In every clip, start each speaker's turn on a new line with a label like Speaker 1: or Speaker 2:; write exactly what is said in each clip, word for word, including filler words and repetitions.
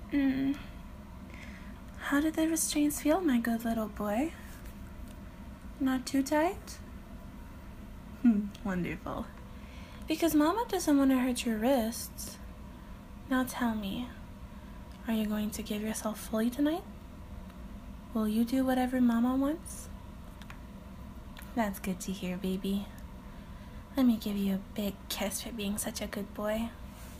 Speaker 1: Mm. How do the restraints feel, my good little boy? Not too tight? Hmm, wonderful. Because Mama doesn't want to hurt your wrists. Now tell me, are you going to give yourself fully tonight? Will you do whatever Mama wants? That's good to hear, baby. Let me give you a big kiss for being such a good boy.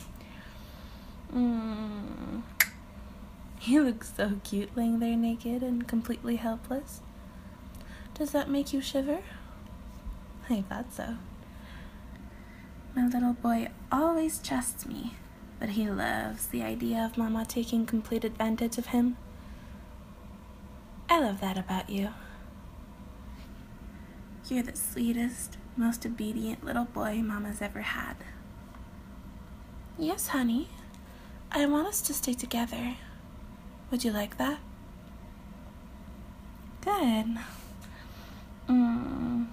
Speaker 1: Mm. You look so cute laying there naked and completely helpless. Does that make you shiver? I thought so. My little boy always trusts me, but he loves the idea of Mama taking complete advantage of him. I love that about you. You're the sweetest, most obedient little boy Mama's ever had. Yes, honey. I want us to stay together. Would you like that? Good. Mm.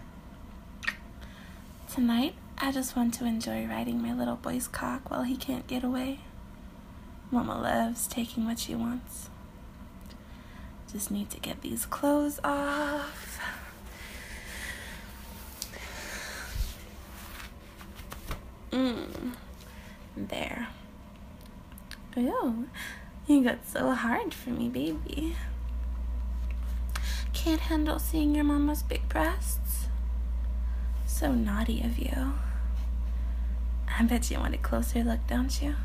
Speaker 1: Tonight, I just want to enjoy riding my little boy's cock while he can't get away. Mama loves taking what she wants. Just need to get these clothes off. Mm. There. Ew, you got so hard for me, baby. Can't handle seeing your mama's big breasts? So naughty of you. I bet you want a closer look, don't you?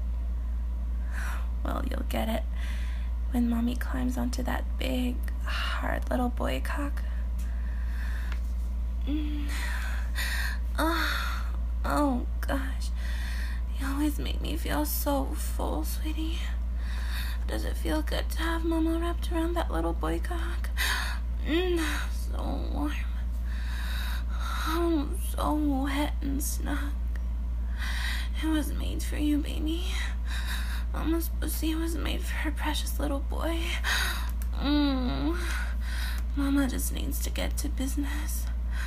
Speaker 1: Well, you'll get it when Mommy climbs onto that big, hard little boy cock. Mm. Oh, oh, gosh. You always make me feel so full, sweetie. Does it feel good to have Mama wrapped around that little boy cock? Mm, so warm. Oh, so wet and snug. It was made for you, baby. Mama's pussy was made for her precious little boy. Mm. Mama just needs to get to business.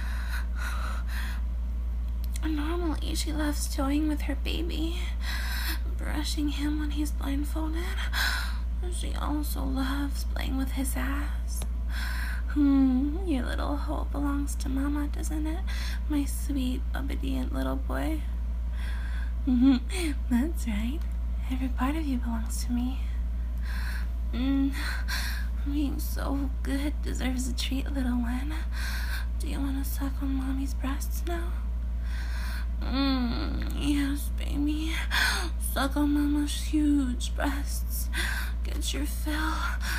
Speaker 1: Normally, she loves toying with her baby, brushing him when he's blindfolded. She also loves playing with his ass. Hmm, your little hole belongs to Mama, doesn't it? My sweet, obedient little boy. Mm-hmm. That's right. Every part of you belongs to me. Mm, being so good deserves a treat, little one. Do you want to suck on Mommy's breasts now? Mm, yes, baby. Suck on Mama's huge breasts. Get your fill.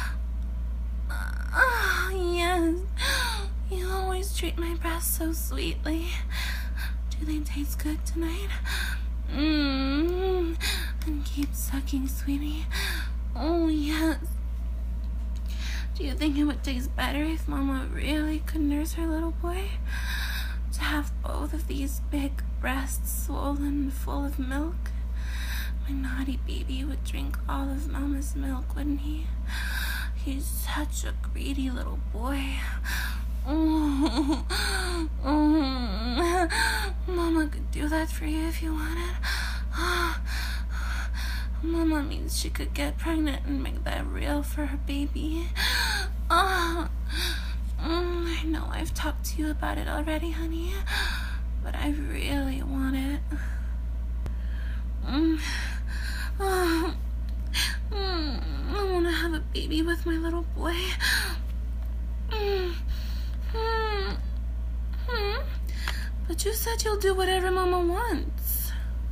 Speaker 1: Ah, yes. You always treat my breasts so sweetly. Do they taste good tonight? Mmm. And keep sucking, sweetie. Oh, yes. Do you think it would taste better if Mama really could nurse her little boy? To have both of these big breasts swollen and full of milk? My naughty baby would drink all of Mama's milk, wouldn't he? He's such a greedy little boy. Oh, oh. Mama could do that for you if you wanted. Mama means she could get pregnant and make that real for her baby. Oh, mm, I know I've talked to you about it already, honey, but I really want it. Mm. Oh. Mm. I want to have a baby with my little boy. Mm. Mm. Mm. But you said you'll do whatever Mama wants.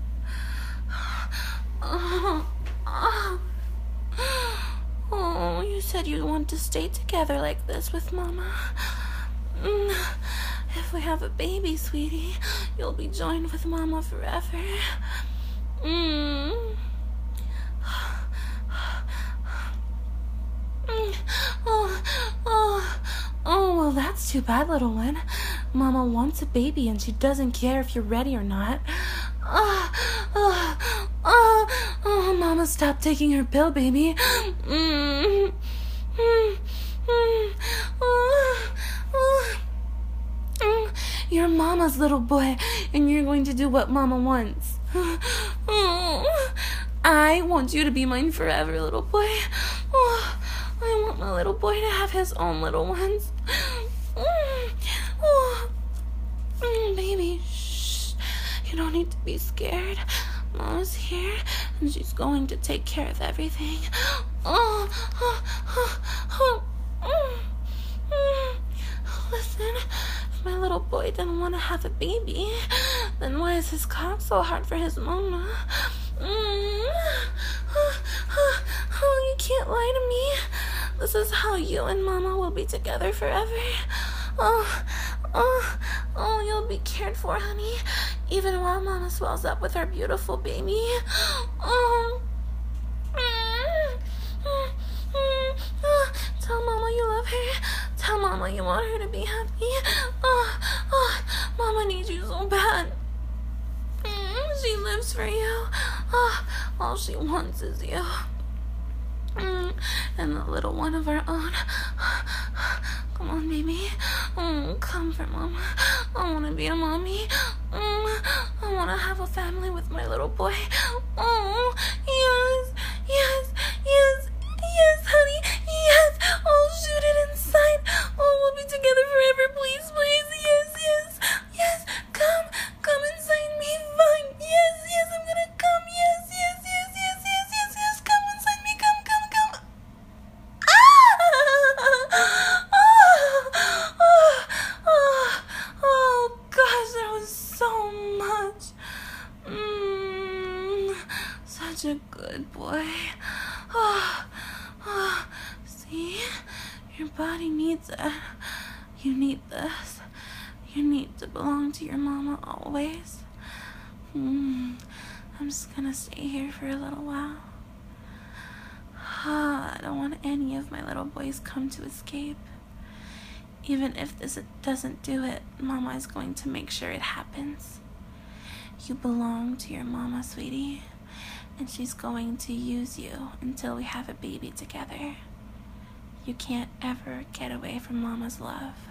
Speaker 1: Oh. Oh. Oh, you said you want to stay together like this with Mama. Mm. If we have a baby, sweetie, you'll be joined with Mama forever. Mm. Oh, oh, oh, well, that's too bad, little one. Mama wants a baby and she doesn't care if you're ready or not. Oh, oh, oh, oh, Mama, stop taking her pill, baby. Mm, mm, mm, oh, oh, mm. You're Mama's little boy and you're going to do what Mama wants. Oh, I want you to be mine forever, little boy. Oh, I want my little boy to have his own little ones. Mm, oh, mm, baby, shh. You don't need to be scared. Mama's here, and she's going to take care of everything. Oh, oh, oh, oh. Mm, mm. Listen, if my little boy didn't want to have a baby, then why is his cock so hard for his mama? Mm. Oh, oh, oh, you can't lie to me. This is how you and Mama will be together forever. Oh, oh, oh, you'll be cared for, honey, even while Mama swells up with our beautiful baby. Oh, mm, mm, mm, oh. Tell Mama you love her. Tell Mama you want her to be happy. Oh, oh, Mama needs you so bad. Mm, she lives for you. Oh, all she wants is you. Mm, and the little one of our own. Come on, baby. Mm, come for Mama. I want to be a mommy. Mm, I want to have a family with my little boy. Oh, yes, yes, yes, yes, honey, yes. Oh, shoot it inside. Oh, we'll be together forever, please, please. Yes, yes, yes. Come, come inside me. Fine. Yes, yes, I'm gonna come. Yes, yes, yes, yes, yes, yes, yes. Come inside me. Come, come, come. Ah! Oh, oh, oh, oh, gosh, there was so much. Mm, such a good boy. Oh, oh, see, your body needs it. You need this. You need to belong to your mama always. Mm, I'm just gonna stay here for a little while. Ah, I don't want any of my little boys come to escape. Even if this doesn't do it, Mama is going to make sure it happens. You belong to your mama, sweetie, and she's going to use you until we have a baby together. You can't ever get away from Mama's love.